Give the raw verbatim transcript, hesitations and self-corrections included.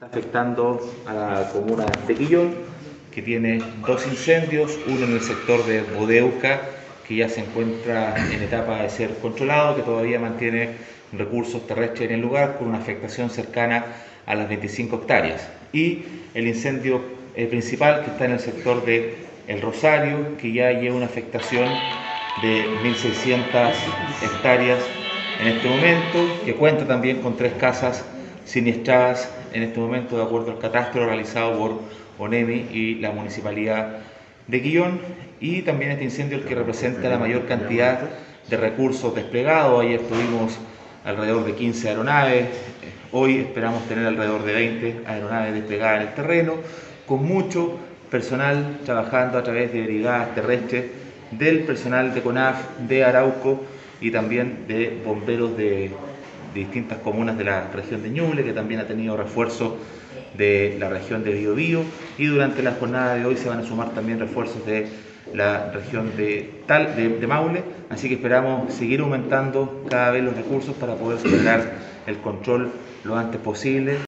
está afectando a la comuna de Quillón, que tiene dos incendios, uno en el sector de Budeuca, que ya se encuentra en etapa de ser controlado, que todavía mantiene recursos terrestres en el lugar, con una afectación cercana a las veinticinco hectáreas. Y el incendio eh, principal, que está en el sector de El Rosario, que ya lleva una afectación de mil seiscientas hectáreas en este momento, que cuenta también con tres casas siniestradas en este momento, de acuerdo al catastro realizado por ONEMI y la Municipalidad de Quillón. Y también este incendio, el que representa la mayor cantidad de recursos desplegados. Ayer tuvimos alrededor de quince aeronaves, hoy esperamos tener alrededor de veinte aeronaves desplegadas en el terreno, con mucho personal trabajando a través de brigadas terrestres del personal de CONAF, de Arauco y también de bomberos de, de distintas comunas de la región de Ñuble, que también ha tenido refuerzos de la región de Biobío, y durante la jornada de hoy se van a sumar también refuerzos de la región de, Tal, de, de Maule, así que esperamos seguir aumentando cada vez los recursos para poder superar el control lo antes posible.